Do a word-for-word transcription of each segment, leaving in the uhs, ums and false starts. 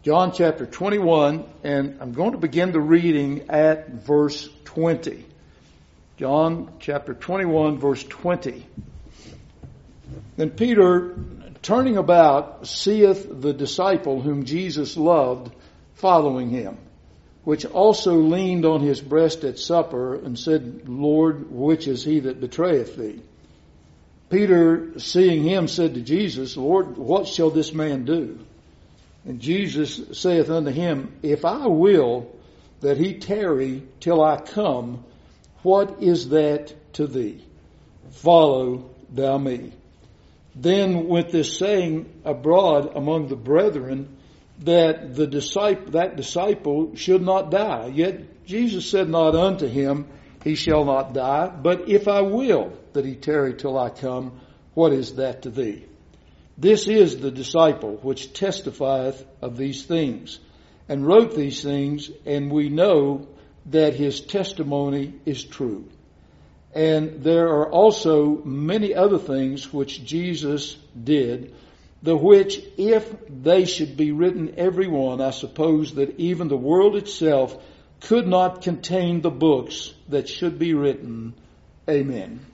John chapter twenty-one, and I'm going to begin the reading at verse twenty. John chapter twenty-one, verse twenty. Then Peter, turning about, seeth the disciple whom Jesus loved following him, which also leaned on his breast at supper, and said, Lord, which is he that betrayeth thee? Peter, seeing him, said to Jesus, Lord, what shall this man do? And Jesus saith unto him, If I will that he tarry till I come, what is that to thee? Follow thou me. Then went this saying abroad among the brethren, that the disciple, that disciple should not die. Yet Jesus said not unto him, He shall not die, but if I will that he tarry till I come, what is that to thee? This is the disciple which testifieth of these things, and wrote these things, and we know that his testimony is true. And there are also many other things which Jesus did, the which, if they should be written every one, I suppose that even the world itself could not contain the books that should be written. Amen.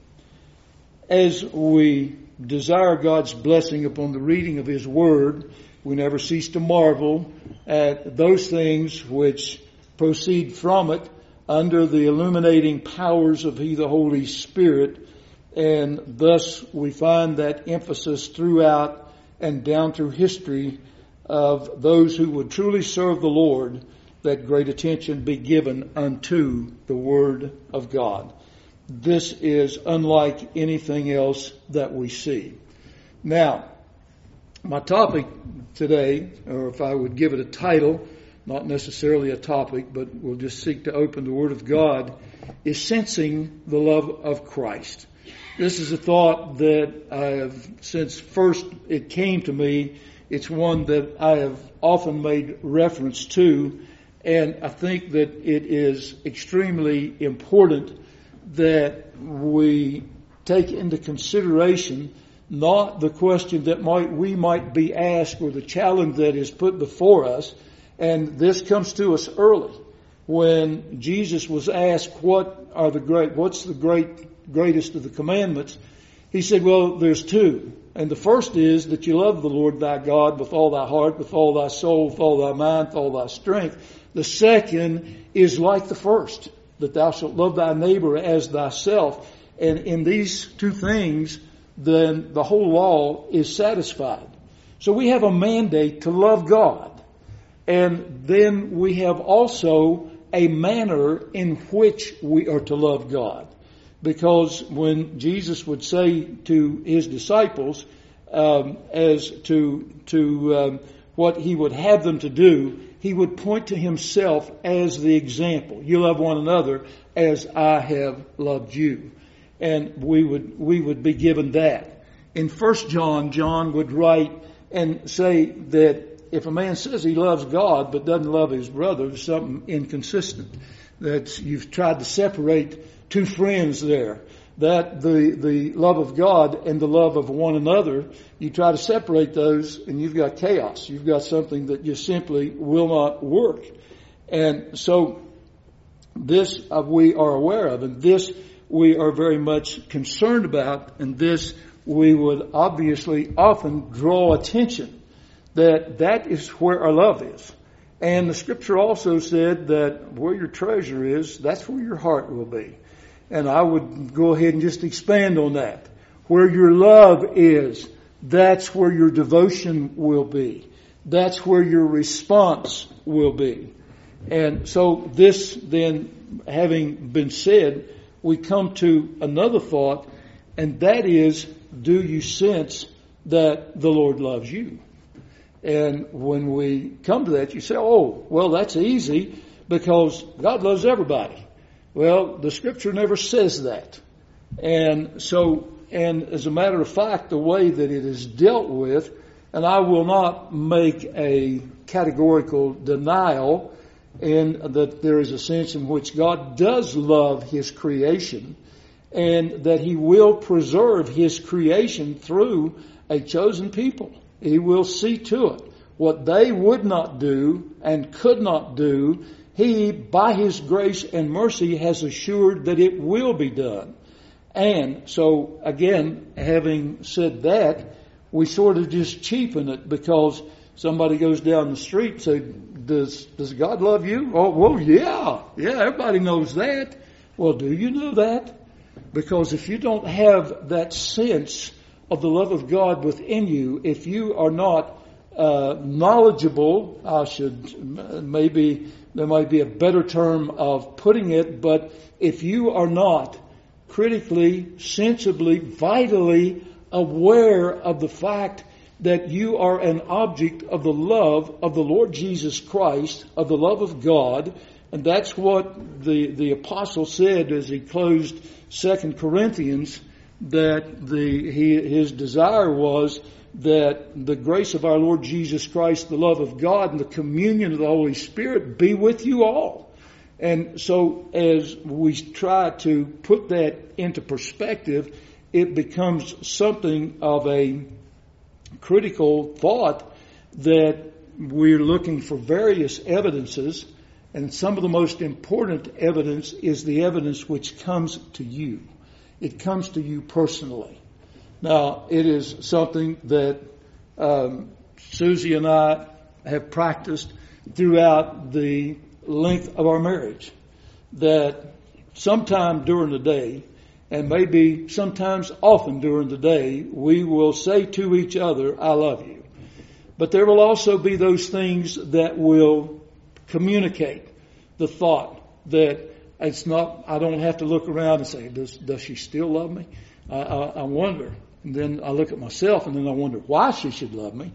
As we desire God's blessing upon the reading of His Word, we never cease to marvel at those things which proceed from it under the illuminating powers of He, the Holy Spirit, and thus we find that emphasis throughout and down through history of those who would truly serve the Lord, that great attention be given unto the Word of God. This is unlike anything else that we see. Now, my topic today, or if I would give it a title, not necessarily a topic, but we'll just seek to open the Word of God, is Sensing the Love of Christ. This is a thought that I have, since first it came to me, it's one that I have often made reference to, and I think that it is extremely important that we take into consideration not the question that might we might be asked or the challenge that is put before us. And this comes to us early when Jesus was asked, what are the great, what's the great, greatest of the commandments? He said, well, there's two. And the first is that you love the Lord thy God with all thy heart, with all thy soul, with all thy mind, with all thy strength. The second is like the first, that thou shalt love thy neighbor as thyself. And in these two things, then the whole law is satisfied. So we have a mandate to love God. And then we have also a manner in which we are to love God. Because when Jesus would say to his disciples, um, as to, to um, what he would have them to do, he would point to himself as the example. You love one another as I have loved you. And we would, we would be given that. In First John, John would write and say that if a man says he loves God but doesn't love his brother, there's something inconsistent. That you've tried to separate two friends there. That the, the love of God and the love of one another, you try to separate those and you've got chaos. You've got something that just simply will not work. And so this uh, we are aware of, and this we are very much concerned about, and this we would obviously often draw attention that that is where our love is. And the Scripture also said that where your treasure is, that's where your heart will be. And I would go ahead and just expand on that. Where your love is, that's where your devotion will be. That's where your response will be. And so this then, having been said, we come to another thought, and that is, do you sense that the Lord loves you? And when we come to that, you say, oh, well, that's easy because God loves everybody. Well, the Scripture never says that. And so, and as a matter of fact, the way that it is dealt with, and I will not make a categorical denial in that there is a sense in which God does love His creation and that He will preserve His creation through a chosen people. He will see to it. what they would not do and could not do, He, by His grace and mercy, has assured that it will be done. And so, again, having said that, we sort of just cheapen it because somebody goes down the street and say, does, does God love you? Oh, well, yeah. Yeah, everybody knows that. Well, do you know that? Because if you don't have that sense of the love of God within you, if you are not uh, knowledgeable, I should, maybe there might be a better term of putting it, but if you are not critically, sensibly, vitally aware of the fact that you are an object of the love of the Lord Jesus Christ, of the love of God, and that's what the, the apostle said as he closed Second Corinthians, that the he, his desire was that the grace of our Lord Jesus Christ, the love of God, and the communion of the Holy Spirit be with you all. And so as we try to put that into perspective, it becomes something of a critical thought that we're looking for various evidences, and some of the most important evidence is the evidence which comes to you. It comes to you personally. Now, it is something that um, Susie and I have practiced throughout the length of our marriage, that sometime during the day, and maybe sometimes often during the day, we will say to each other, I love you. But there will also be those things that will communicate the thought that it's not, I don't have to look around and say, does, does she still love me? I, I, I wonder. And then I look at myself and then I wonder why she should love me.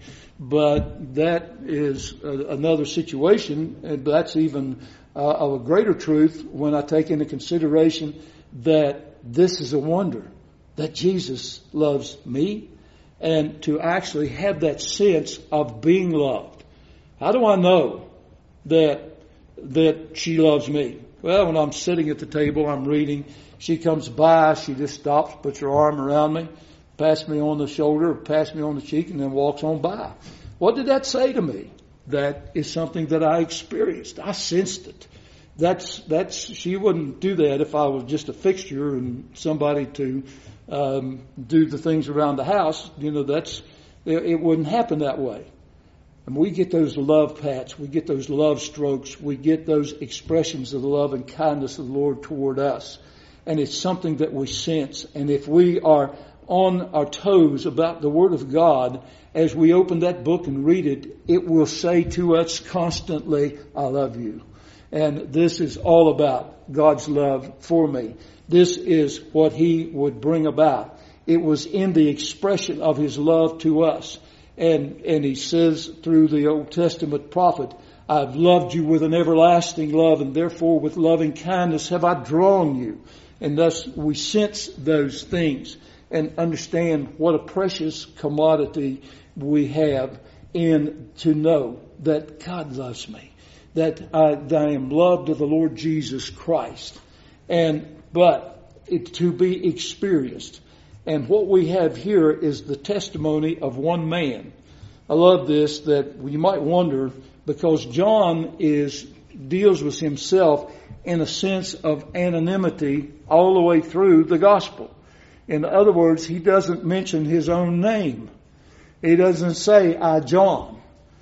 But that is a, another situation, and that's even uh, of a greater truth when I take into consideration that this is a wonder that Jesus loves me, and to actually have that sense of being loved. How do I know that that she loves me? Well, when I'm sitting at the table, I'm reading, she comes by, she just stops, puts her arm around me, pats me on the shoulder, or pats me on the cheek, and then walks on by. What did that say to me? That is something that I experienced. I sensed it. That's, that's, she wouldn't do that if I was just a fixture and somebody to, um, do the things around the house. You know, that's, it, it wouldn't happen that way. And we get those love pats, we get those love strokes, we get those expressions of the love and kindness of the Lord toward us. And it's something that we sense. And if we are on our toes about the Word of God, as we open that book and read it, it will say to us constantly, I love you. And this is all about God's love for me. This is what He would bring about. It was in the expression of His love to us. And, and He says through the Old Testament prophet, I've loved you with an everlasting love, and therefore with loving kindness have I drawn you. And thus we sense those things and understand what a precious commodity we have in to know that God loves me. That I, that I am loved of the Lord Jesus Christ. And, but it to be experienced. And what we have here is the testimony of one man. I love this, that you might wonder, because John is, deals with himself in a sense of anonymity all the way through the gospel. In other words, he doesn't mention his own name. He doesn't say, I, John.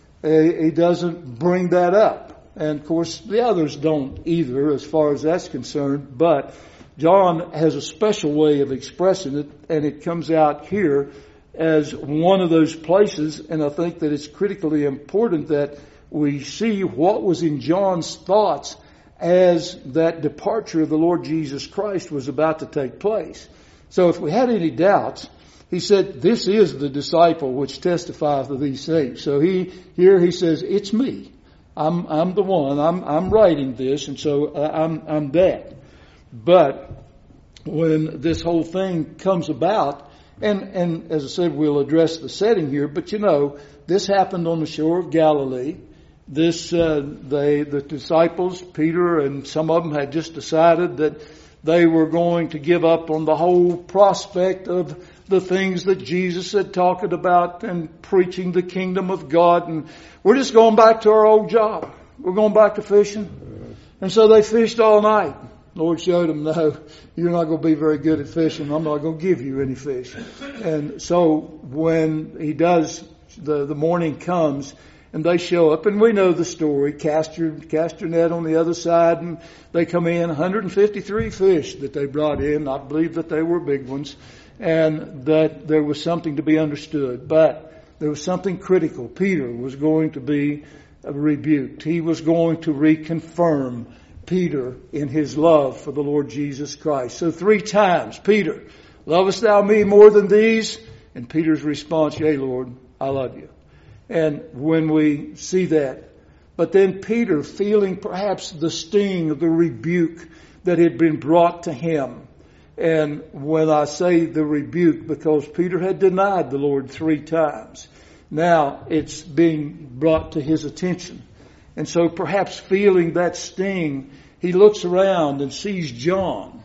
He doesn't bring that up. And of course, the others don't either, as far as that's concerned. But John has a special way of expressing it, and it comes out here as one of those places. And I think that it's critically important that we see what was in John's thoughts as that departure of the Lord Jesus Christ was about to take place. So if we had any doubts, he said, this is the disciple which testifieth of these things. So he, here he says, it's me. I'm, I'm the one. I'm, I'm writing this, and so I'm, I'm that. But when this whole thing comes about, and, and as I said, we'll address the setting here, but you know, this happened on the shore of Galilee. This, uh, they, the disciples, Peter and some of them had just decided that they were going to give up on the whole prospect of the things that Jesus had talked about and preaching the kingdom of God. And we're just going back to our old job. We're going back to fishing. And so they fished all night. Lord showed them, no, you're not going to be very good at fishing. I'm not going to give you any fish. And so when he does, the, the morning comes and they show up, and we know the story, cast your, cast your net on the other side, and they come in, one hundred fifty-three fish that they brought in. I believe that they were big ones, and that there was something to be understood. But there was something critical. Peter was going to be rebuked. He was going to reconfirm Peter in his love for the Lord Jesus Christ. So three times, Peter, lovest thou me more than these? And Peter's response, yea, Lord, I love you. And when we see that, but then Peter feeling perhaps the sting of the rebuke that had been brought to him. And when I say the rebuke, because Peter had denied the Lord three times, now it's being brought to his attention. And so perhaps feeling that sting, he looks around and sees John.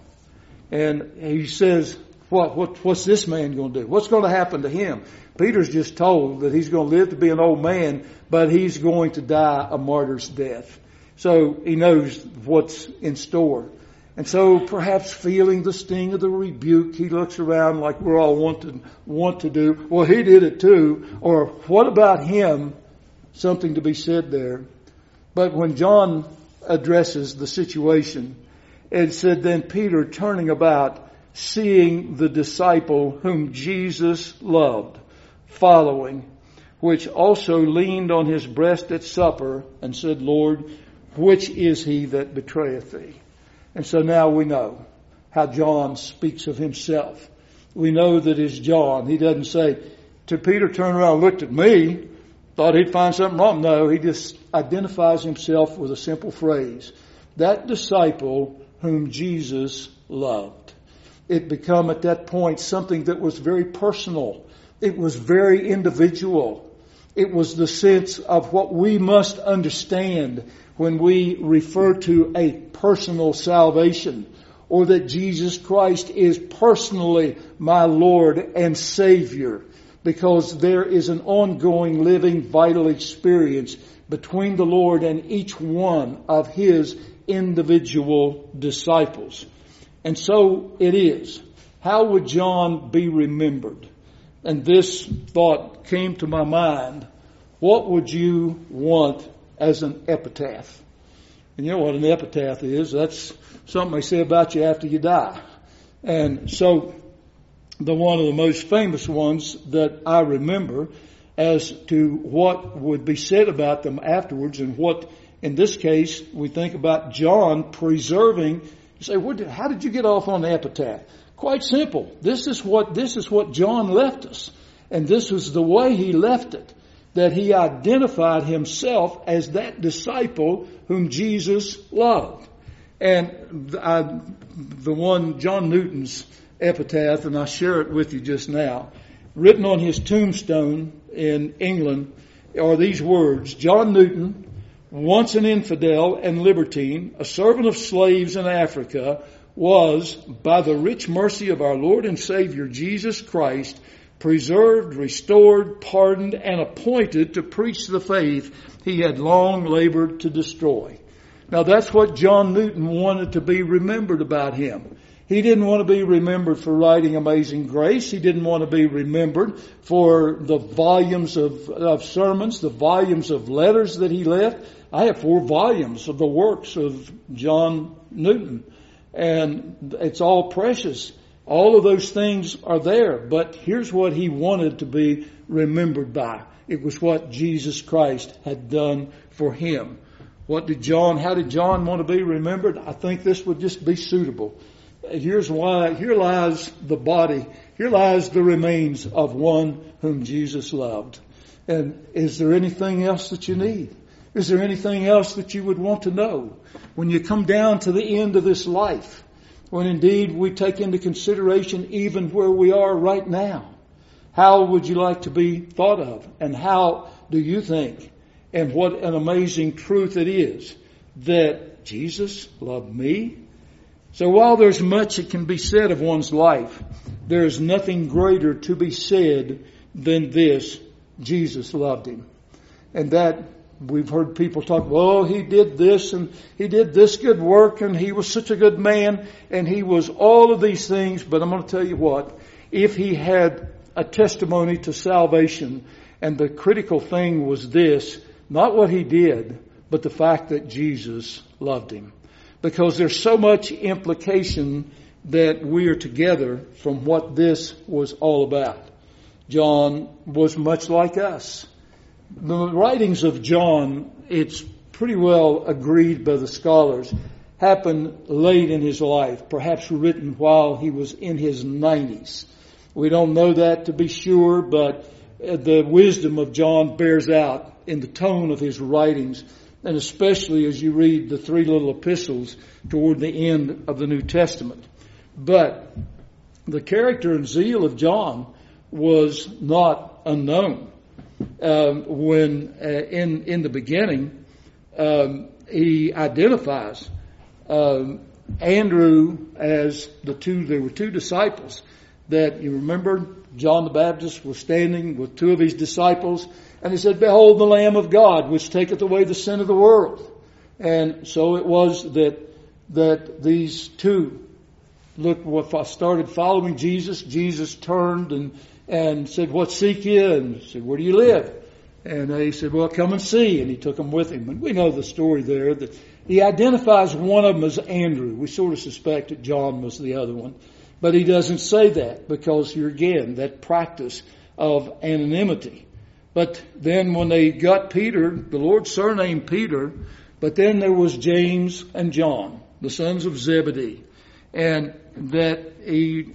And he says, what, what, what's this man going to do? What's going to happen to him? Peter's just told that he's going to live to be an old man, but he's going to die a martyr's death. So he knows what's in store. And so perhaps feeling the sting of the rebuke, he looks around like we're all want to, want to do. Well, he did it too. Or what about him? Something to be said there. But when John addresses the situation, it said, then Peter turning about, seeing the disciple whom Jesus loved, following, which also leaned on his breast at supper and said, Lord, which is he that betrayeth thee? And so now we know how John speaks of himself. We know that it's John. He doesn't say, to Peter, turned around and looked at me, thought he'd find something wrong. No, he just identifies himself with a simple phrase. That disciple whom Jesus loved. It become at that point something that was very personal. It was very individual. It was the sense of what we must understand when we refer to a personal salvation, or that Jesus Christ is personally my Lord and Savior, because there is an ongoing, living, vital experience between the Lord and each one of His individual disciples. And so it is. How would John be remembered? And this thought came to my mind. What would you want as an epitaph? And you know what an epitaph is? That's something they say about you after you die. And so the one of the most famous ones that I remember as to what would be said about them afterwards, and what, in this case, we think about John preserving. You say, what did, how did you get off on the epitaph? Quite simple. This is what, this is what John left us. And this was the way he left it. That he identified himself as that disciple whom Jesus loved. And I, the one, John Newton's epitaph, and I share it with you just now, written on his tombstone in England are these words: John Newton, once an infidel and libertine, a servant of slaves in Africa, was, by the rich mercy of our Lord and Savior Jesus Christ, preserved, restored, pardoned, and appointed to preach the faith he had long labored to destroy. Now that's what John Newton wanted to be remembered about him. He didn't want to be remembered for writing Amazing Grace. He didn't want to be remembered for the volumes of, of sermons, the volumes of letters that he left. I have four volumes of the works of John Newton, and it's all precious. All of those things are there, but here's what he wanted to be remembered by. It was what Jesus Christ had done for him. What did John, how did John want to be remembered? I think this would just be suitable. Here's why, here lies the body, here lies the remains of one whom Jesus loved. And is there anything else that you need? Is there anything else that you would want to know when you come down to the end of this life? When indeed we take into consideration even where we are right now. How would you like to be thought of? And how do you think? And what an amazing truth it is that Jesus loved me. So while there's much that can be said of one's life, there is nothing greater to be said than this: Jesus loved him. And that, we've heard people talk, well, he did this and he did this good work and he was such a good man and he was all of these things. But I'm going to tell you what, if he had a testimony to salvation, and the critical thing was this, not what he did, but the fact that Jesus loved him. Because there's so much implication that we are together from what this was all about. John was much like us. The writings of John, it's pretty well agreed by the scholars, happened late in his life, perhaps written while he was in his nineties. We don't know that to be sure, but the wisdom of John bears out in the tone of his writings, and especially as you read the three little epistles toward the end of the New Testament. But the character and zeal of John was not unknown. Um, when uh, in in the beginning, um, he identifies um, Andrew as the two. There were two disciples that, you remember, John the Baptist was standing with two of his disciples, and he said, "Behold, the Lamb of God, which taketh away the sin of the world." And so it was that that these two looked, started following Jesus. Jesus turned and and said, "What seek ye?" And said, "Where do you live?" And he said, "Well, come and see." And he took them with him. And we know the story there, that he identifies one of them as Andrew. We sort of suspect that John was the other one. But he doesn't say that, because here again, that practice of anonymity. But then when they got Peter, the Lord surnamed Peter, but then there was James and John, the sons of Zebedee. And that he,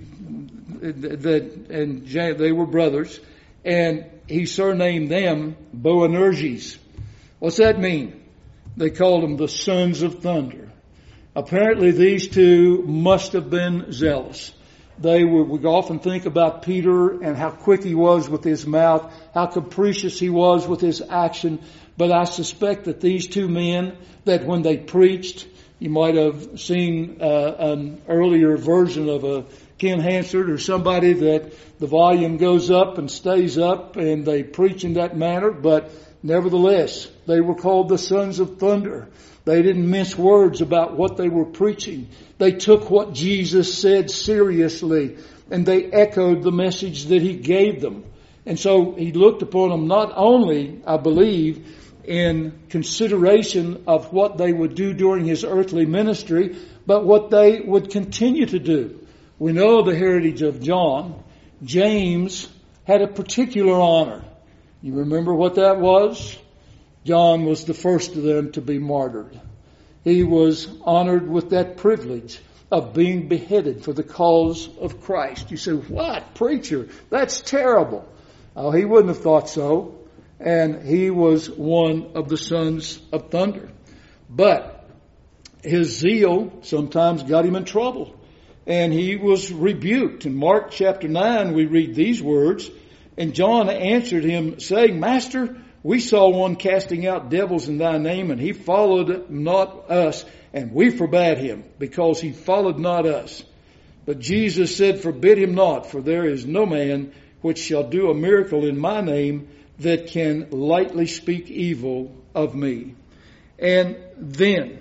that, and they were brothers, and he surnamed them Boanerges. What's that mean? They called them the sons of thunder. Apparently these two must have been zealous. They were, we often think about Peter and how quick he was with his mouth, how capricious he was with his action. But I suspect that these two men, that when they preached, you might have seen uh, an earlier version of a Ken Hansard or somebody that the volume goes up and stays up and they preach in that manner. But nevertheless, they were called the sons of thunder. They didn't mince words about what they were preaching. They took what Jesus said seriously, and they echoed the message that he gave them. And so he looked upon them not only, I believe, in consideration of what they would do during his earthly ministry, but what they would continue to do. We know the heritage of John. James had a particular honor. You remember what that was? John was the first of them to be martyred. He was honored with that privilege of being beheaded for the cause of Christ. You say, "What, preacher? That's terrible." Oh, he wouldn't have thought so. And he was one of the sons of thunder. But his zeal sometimes got him in trouble. And he was rebuked. In Mark chapter nine, we read these words, "And John answered him, saying, Master, we saw one casting out devils in thy name, and he followed not us, and we forbade him, because he followed not us. But Jesus said, Forbid him not, for there is no man which shall do a miracle in my name that can lightly speak evil of me." And then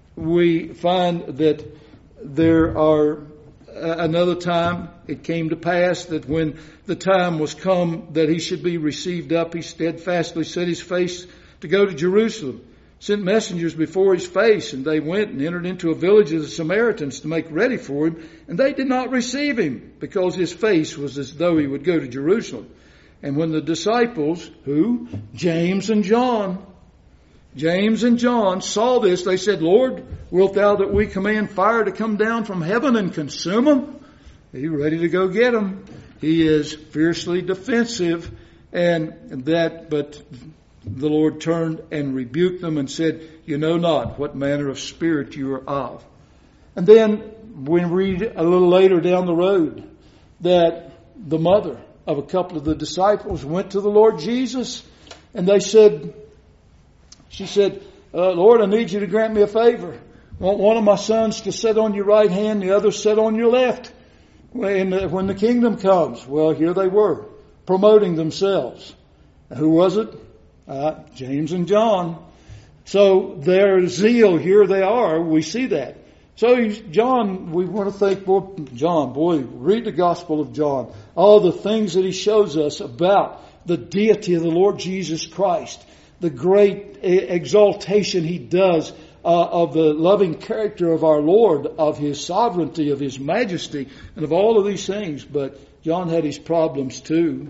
we find that there are another time it came to pass that when the time was come that he should be received up, he steadfastly set his face to go to Jerusalem, sent messengers before his face, and they went and entered into a village of the Samaritans to make ready for him, and they did not receive him, because his face was as though he would go to Jerusalem. And when the disciples, who? James and John, James and John saw this, they said, "Lord, wilt thou that we command fire to come down from heaven and consume them?" He's ready to go get them. He is fiercely defensive, and that, but the Lord turned and rebuked them and said, "You know not what manner of spirit you are of." And then we read a little later down the road that the mother of a couple of the disciples went to the Lord Jesus, and they said, she said, uh, "Lord, I need you to grant me a favor. Want one of my sons to sit on your right hand, the other sit on your left when the, when the kingdom comes. Well, here they were, promoting themselves. Who was it? Uh, James and John. So their zeal, here they are, we see that. So John, we want to thank boy, John, boy, read the Gospel of John. All the things that he shows us about the deity of the Lord Jesus Christ. The great exaltation he does uh, of the loving character of our Lord, of His sovereignty, of His majesty, and of all of these things. But John had his problems too.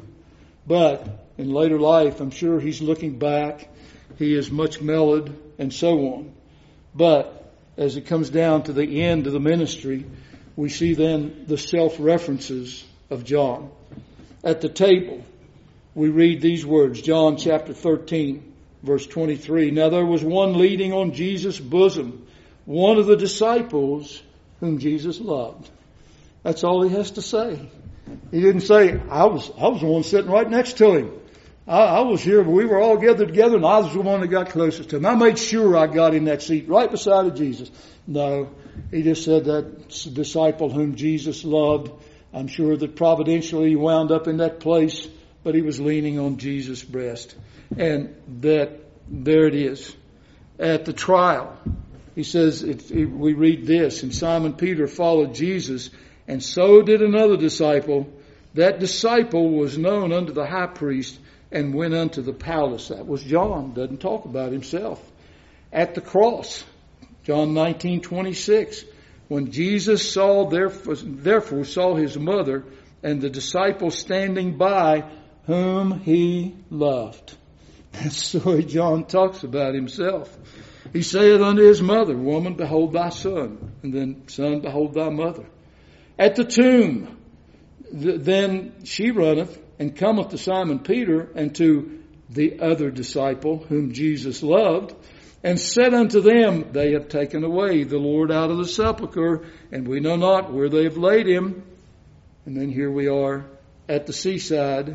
But in later life, I'm sure he's looking back. He is much mellowed and so on. But as it comes down to the end of the ministry, we see then the self-references of John. At the table, we read these words, John chapter thirteen, verse twenty-three. Now there was one leaning on Jesus' bosom, one of the disciples whom Jesus loved. That's all he has to say. He didn't say, I was, I was the one sitting right next to him. I, I was here, but we were all gathered together, and I was the one that got closest to him. I made sure I got in that seat right beside of Jesus. No, he just said that disciple whom Jesus loved. I'm sure that providentially he wound up in that place, but he was leaning on Jesus' breast. And that, there it is. At the trial, he says, it, it, we read this, and Simon Peter followed Jesus, and so did another disciple. That disciple was known unto the high priest, and went unto the palace. That was John. Doesn't talk about himself. At the cross, John nineteen twenty-six. When Jesus saw, therefore, therefore saw his mother and the disciple standing by, whom he loved. That's the way John talks about himself. He saith unto his mother, Woman, behold thy son. And then, Son, behold thy mother. At the tomb, th- then she runneth, and cometh to Simon Peter and to the other disciple whom Jesus loved, and said unto them, They have taken away the Lord out of the sepulchre, and we know not where they have laid him. And then here we are at the seaside.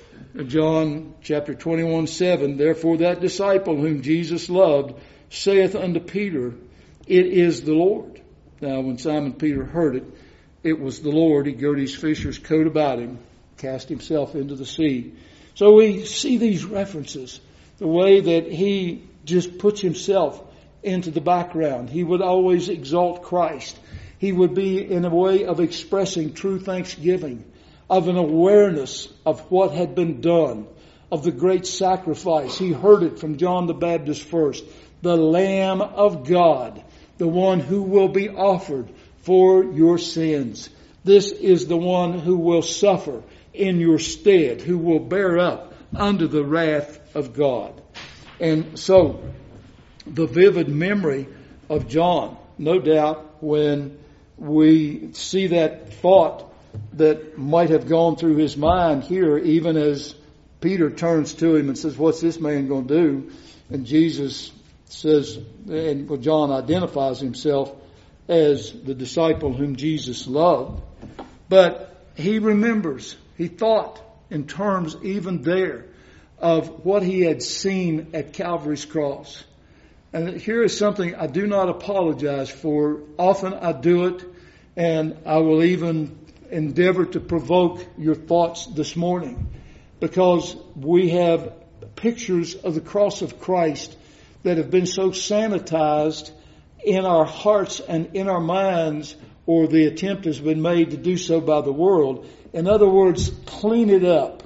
John chapter twenty-one, seven. Therefore that disciple whom Jesus loved saith unto Peter, It is the Lord. Now when Simon Peter heard it, it was the Lord. He girded his fisher's coat about him, cast himself into the sea. So we see these references, the way that he just puts himself into the background. He would always exalt Christ. He would be in a way of expressing true thanksgiving, of an awareness of what had been done, of the great sacrifice. He heard it from John the Baptist first. The Lamb of God, the one who will be offered for your sins. This is the one who will suffer in your stead, who will bear up under the wrath of God. And so, the vivid memory of John, no doubt, when we see that thought that might have gone through his mind here, even as Peter turns to him and says, What's this man going to do? And Jesus says, and well, John identifies himself as the disciple whom Jesus loved. But he remembers, he thought in terms even there of what he had seen at Calvary's cross. And here is something I do not apologize for. Often I do it, and I will even endeavor to provoke your thoughts this morning, because we have pictures of the cross of Christ that have been so sanitized in our hearts and in our minds, or the attempt has been made to do so by the world. In other words, clean it up.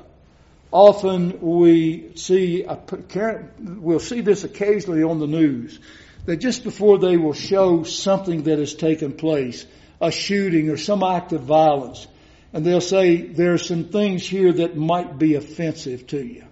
Often we see, we'll see this occasionally on the news, that just before they will show something that has taken place, a shooting or some act of violence, and they'll say there are some things here that might be offensive to you.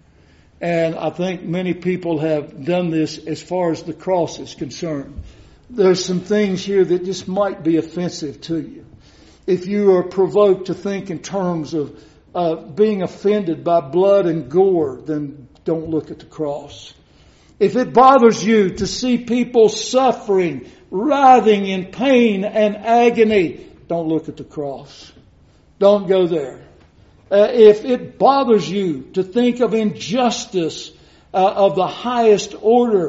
And I think many people have done this as far as the cross is concerned. There's some things here that just might be offensive to you. If you are provoked to think in terms of uh, being offended by blood and gore, then don't look at the cross. If it bothers you to see people suffering, writhing in pain and agony, don't look at the cross. Don't go there. Uh, if it bothers you to think of injustice uh, of the highest order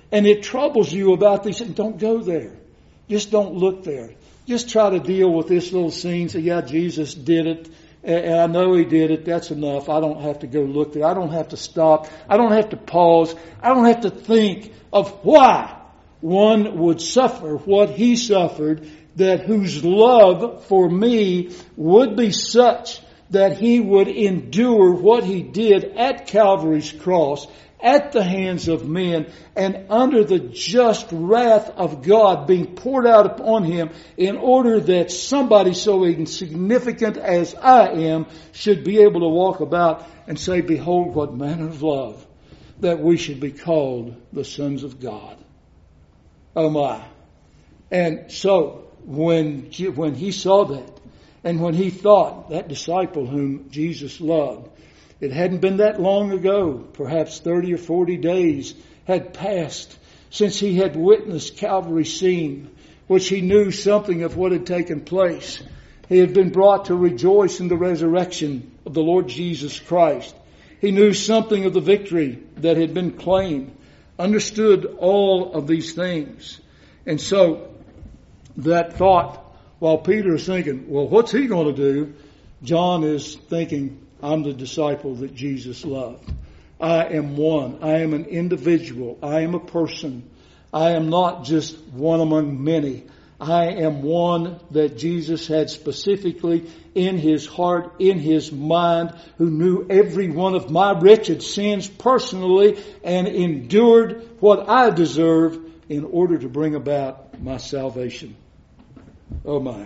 and it troubles you about these things, don't go there. Just don't look there. Just try to deal with this little scene. Say, yeah, Jesus did it. And I know He did it. That's enough. I don't have to go look there. I don't have to stop. I don't have to pause. I don't have to think of why one would suffer what He suffered, that whose love for me would be such that He would endure what He did at Calvary's cross, at the hands of men, and under the just wrath of God being poured out upon Him, in order that somebody so insignificant as I am should be able to walk about and say, behold, what manner of love, that we should be called the sons of God. Oh my. And so, when, when He saw that, and when He thought, that disciple whom Jesus loved, it hadn't been that long ago, perhaps thirty or forty days had passed since he had witnessed Calvary's scene, which he knew something of what had taken place. He had been brought to rejoice in the resurrection of the Lord Jesus Christ. He knew something of the victory that had been claimed, understood all of these things. And so that thought, while Peter is thinking, well, what's he going to do? John is thinking, I'm the disciple that Jesus loved. I am one. I am an individual. I am a person. I am not just one among many. I am one that Jesus had specifically in His heart, in His mind, who knew every one of my wretched sins personally and endured what I deserve in order to bring about my salvation. Oh my.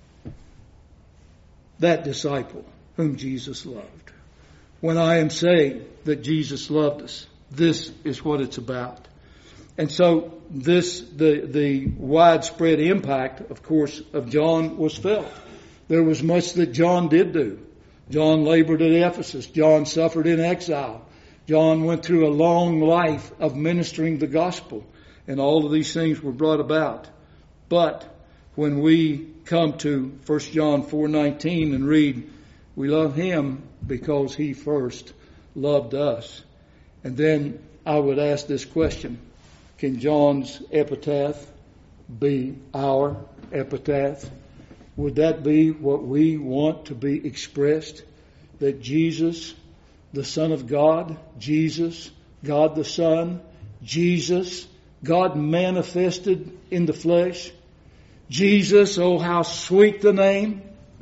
That disciple whom Jesus loved. When I am saying that Jesus loved us, this is what it's about. And so this, the, the widespread impact, of course, of John was felt. There was much that John did do. John labored at Ephesus. John suffered in exile. John went through a long life of ministering the gospel. And all of these things were brought about. But when we come to First John four nineteen and read, we love Him because He first loved us. And then I would ask this question. Can John's epitaph be our epitaph? Would that be what we want to be expressed? That Jesus, the Son of God, Jesus, God the Son, Jesus, God manifested in the flesh, Jesus, oh how sweet the name.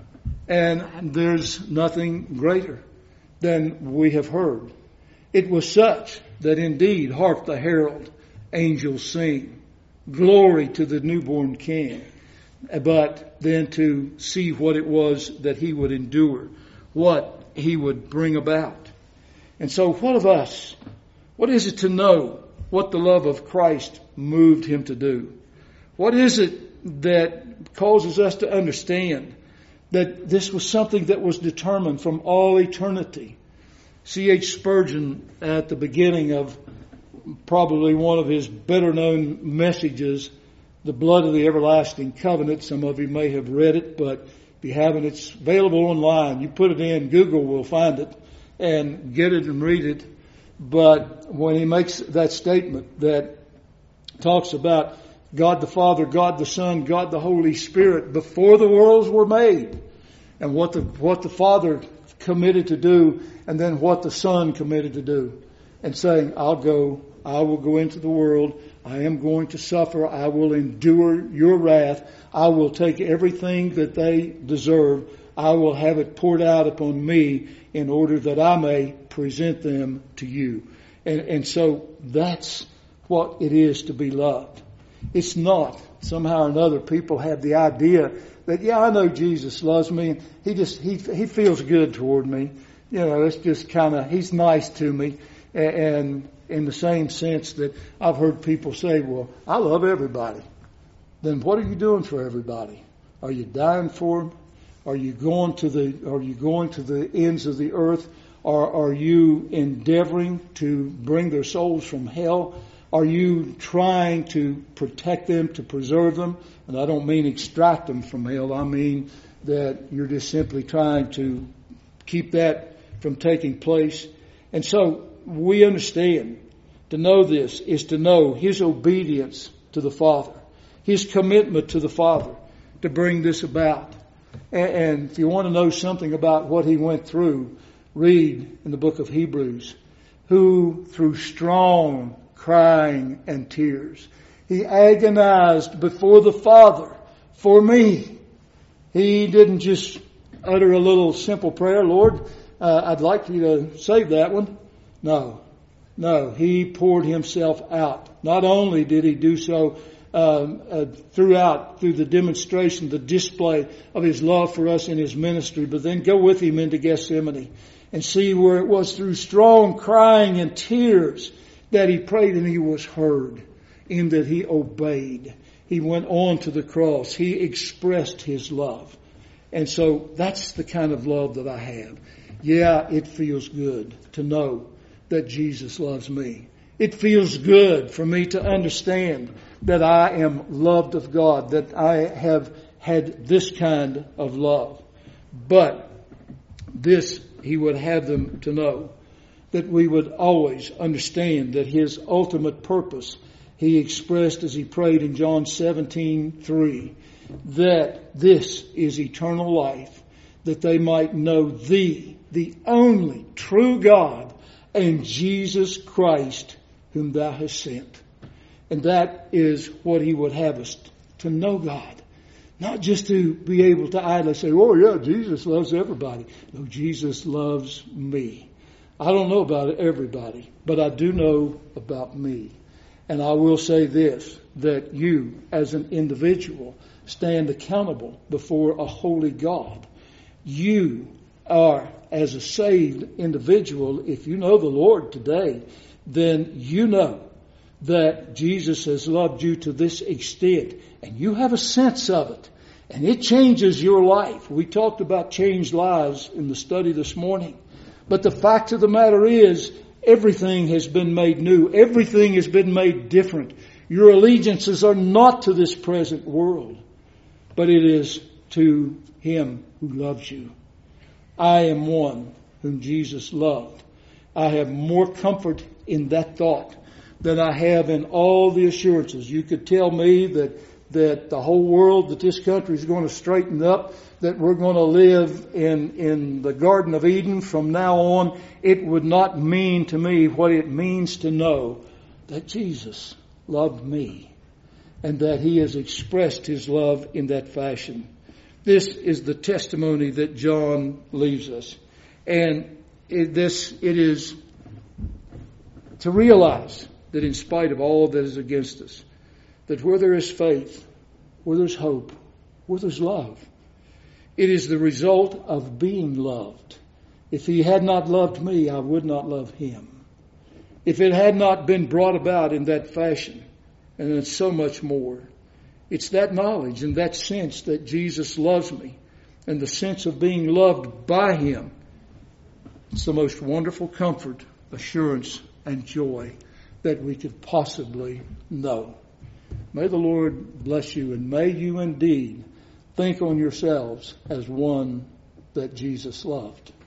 And there's nothing greater than we have heard. It was such that indeed, hark the herald angels sing, glory to the newborn King. But then to see what it was that He would endure, what He would bring about. And so what of us? What is it to know what the love of Christ moved Him to do? What is it that causes us to understand that this was something that was determined from all eternity? C H Spurgeon, at the beginning of probably one of his better known messages, The Blood of the Everlasting Covenant. Some of you may have read it, but if you haven't, it's available online. You put it in, Google will find it and get it and read it. But when he makes that statement that talks about God the Father, God the Son, God the Holy Spirit before the worlds were made, and what the what the Father committed to do, and then what the Son committed to do, and saying, I'll go, I will go into the world, I am going to suffer, I will endure your wrath, I will take everything that they deserve, I will have it poured out upon me in order that I may present them to you. And, and so that's what it is to be loved. It's not somehow or another people have the idea that, yeah, I know Jesus loves me and he just, he, he feels good toward me. You know, it's just kind of, he's nice to me. And in the same sense that I've heard people say, well, I love everybody. Then what are you doing for everybody? Are you dying for them? Are you going to the, are you going to the ends of the earth? Or are you endeavoring to bring their souls from hell? Are you trying to protect them, to preserve them? And I don't mean extract them from hell. I mean that you're just simply trying to keep that from taking place. And so we understand To know this is to know His obedience to the Father, His commitment to the Father to bring this about. And if you want to know something about what He went through, read in the book of Hebrews, who through strong crying and tears, He agonized before the Father for me. He didn't just utter a little simple prayer, Lord, uh, I'd like you to save that one. No. No, He poured Himself out. Not only did He do so um, uh, throughout, through the demonstration, the display of His love for us in His ministry, but then go with Him into Gethsemane and see where it was through strong crying and tears that He prayed and He was heard, in that He obeyed. He went on to the cross. He expressed His love. And so that's the kind of love that I have. Yeah, it feels good to know that Jesus loves me. It feels good for me to understand that I am loved of God, that I have had this kind of love. But this He would have them to know, that we would always understand that His ultimate purpose He expressed as He prayed in John seventeen three, that this is eternal life, that they might know Thee, the only true God, and Jesus Christ, whom Thou hast sent. And that is what He would have us to know God. Not just to be able to idly say, oh yeah, Jesus loves everybody. No, Jesus loves me. I don't know about everybody, but I do know about me. And I will say this, that you as an individual stand accountable before a holy God. You are, as a saved individual, if you know the Lord today, then you know that Jesus has loved you to this extent, and you have a sense of it, and it changes your life. We talked about changed lives in the study this morning. But the fact of the matter is, everything has been made new. Everything has been made different. Your allegiances are not to this present world, but it is to Him who loves you. I am one whom Jesus loved. I have more comfort in that thought than I have in all the assurances. You could tell me that, that the whole world, that this country is going to straighten up, that we're going to live in, in the Garden of Eden from now on. It would not mean to me what it means to know that Jesus loved me and that He has expressed His love in that fashion. This is the testimony that John leaves us. And it, this, it is to realize that in spite of all that is against us, that where there is faith, where there's hope, where there's love, it is the result of being loved. If He had not loved me, I would not love Him. If it had not been brought about in that fashion, and it's so much more, it's that knowledge and that sense that Jesus loves me and the sense of being loved by Him. It's the most wonderful comfort, assurance, and joy that we could possibly know. May the Lord bless you, and may you indeed think on yourselves as one that Jesus loved.